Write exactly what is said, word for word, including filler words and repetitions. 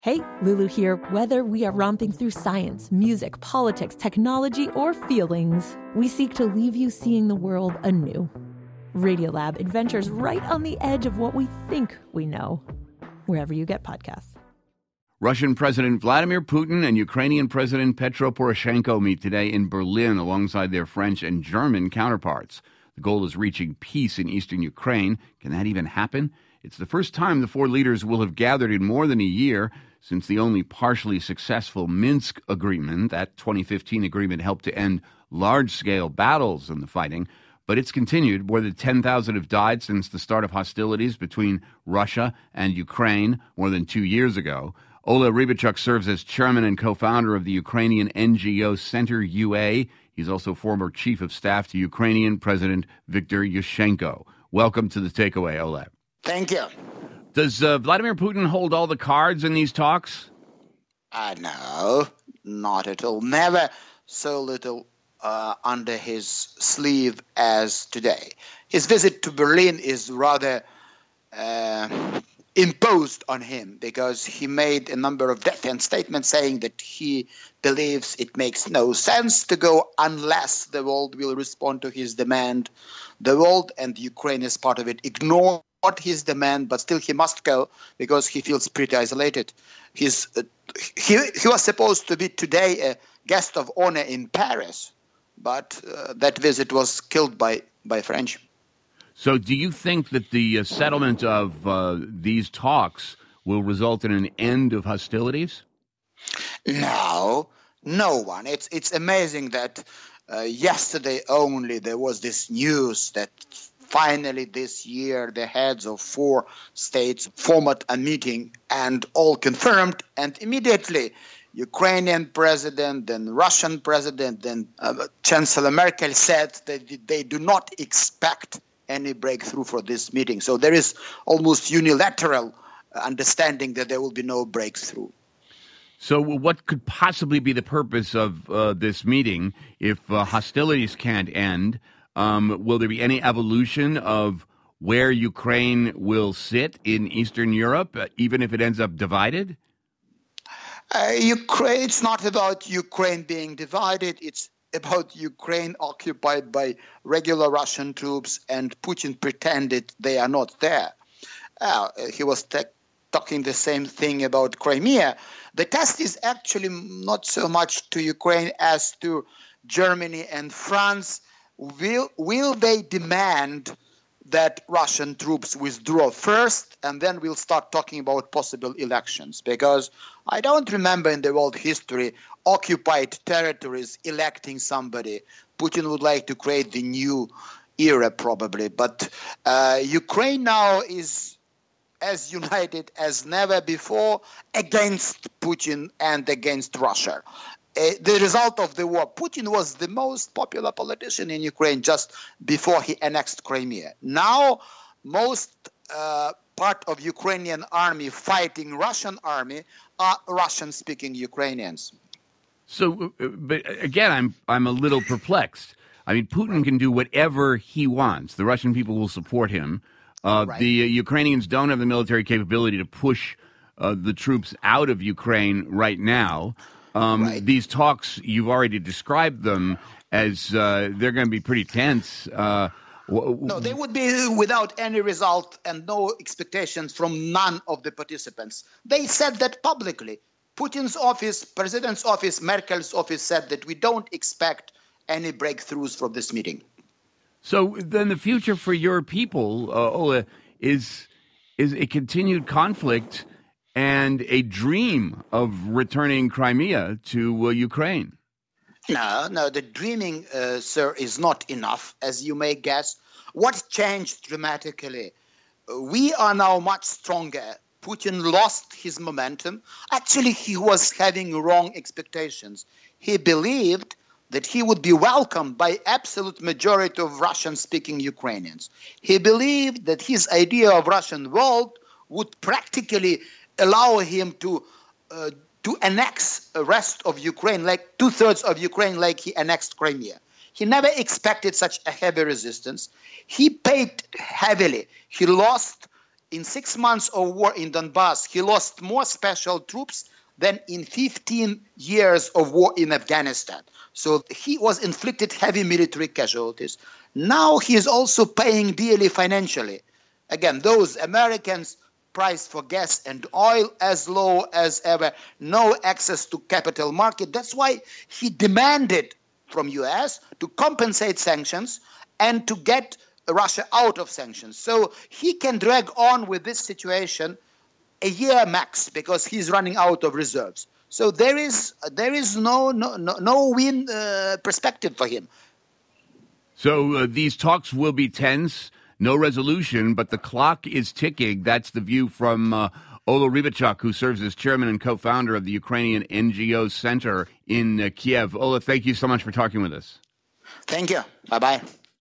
Hey, Lulu here. Whether we are romping through science, music, politics, technology, or feelings, we seek to leave you seeing the world anew. Radiolab adventures right on the edge of what we think we know, wherever you get podcasts. Russian President Vladimir Putin and Ukrainian President Petro Poroshenko meet today in Berlin alongside their French and German counterparts. The goal is reaching peace in eastern Ukraine. Can that even happen? It's the first time the four leaders will have gathered in more than a year since the only partially successful Minsk agreement. That twenty fifteen agreement helped to end large-scale battles in the fighting, but it's continued. More than ten thousand have died since the start of hostilities between Russia and Ukraine more than two years ago. Ola Rybachuk serves as chairman and co-founder of the Ukrainian N G O Center U A. He's also former chief of staff to Ukrainian President Viktor Yushchenko. Welcome to the Takeaway, Ola. Thank you. Does uh, Vladimir Putin hold all the cards in these talks? Uh, no, not at all. Never so little uh, under his sleeve as today. His visit to Berlin is rather uh, imposed on him because he made a number of defiant statements saying that he believes it makes no sense to go unless the world will respond to his demand. The world, and Ukraine is part of it, ignore his demand, but still he must go because he feels pretty isolated. He's uh, he he was supposed to be today a guest of honor in Paris, but uh, that visit was killed by by French. So, do you think that the uh, settlement of uh, these talks will result in an end of hostilities? No, no one. It's it's amazing that uh, yesterday only there was this news that finally this year the heads of four states formed a meeting and all confirmed, and immediately Ukrainian president, then Russian president, then uh, Chancellor Merkel said that they do not expect any breakthrough for this meeting. So there is almost unilateral understanding that there will be no breakthrough. So what could possibly be the purpose of uh, this meeting if uh, hostilities can't end? Um, will there be any evolution of where Ukraine will sit in Eastern Europe, uh, even if it ends up divided? Uh, Ukraine, it's not about Ukraine being divided. It's about Ukraine occupied by regular Russian troops, and Putin pretended they are not there. Uh, he was te- talking the same thing about Crimea. The test is actually not so much to Ukraine as to Germany and France. Will will they demand that Russian troops withdraw first, and then we'll start talking about possible elections? Because I don't remember in the world history occupied territories electing somebody. Putin would like to create the new era probably, but uh, Ukraine now is as united as never before against Putin and against Russia. Uh, the result of the war, Putin was the most popular politician in Ukraine just before he annexed Crimea. Now, most uh, part of Ukrainian army fighting Russian army are Russian-speaking Ukrainians. So, uh, but again, I'm I'm a little perplexed. I mean, Putin can do whatever he wants. The Russian people will support him. Uh, right. The uh, Ukrainians don't have the military capability to push uh, the troops out of Ukraine right now. Um, right. These talks, you've already described them as uh, they're going to be pretty tense. Uh, w- no, they would be without any result and no expectations from none of the participants. They said that publicly. Putin's office, President's office, Merkel's office said that we don't expect any breakthroughs from this meeting. So then the future for your people, uh, Ola, is is a continued conflict and a dream of returning Crimea to uh, Ukraine. No, no, the dreaming, uh, sir, is not enough, as you may guess. What changed dramatically? We are now much stronger. Putin lost his momentum. Actually, he was having wrong expectations. He believed that he would be welcomed by absolute majority of Russian-speaking Ukrainians. He believed that his idea of Russian world would practically allow him to uh, to annex the rest of Ukraine, like two-thirds of Ukraine, like he annexed Crimea. He never expected such a heavy resistance. He paid heavily. He lost in six months of war in Donbass, he lost more special troops than in fifteen years of war in Afghanistan. So he was inflicted heavy military casualties. Now he is also paying dearly financially. Again, those Americans, price for gas and oil as low as ever, no access to capital market. That's why he demanded from U S to compensate sanctions and to get Russia out of sanctions. So he can drag on with this situation a year max because he's running out of reserves. So there is there is no no no, no win uh, perspective for him. So uh, these talks will be tense, no resolution, but the clock is ticking. That's the view from uh, Ola Rybachuk, who serves as chairman and co-founder of the Ukrainian N G O Center in uh, Kiev. Ola, thank you so much for talking with us. Thank you. Bye-bye.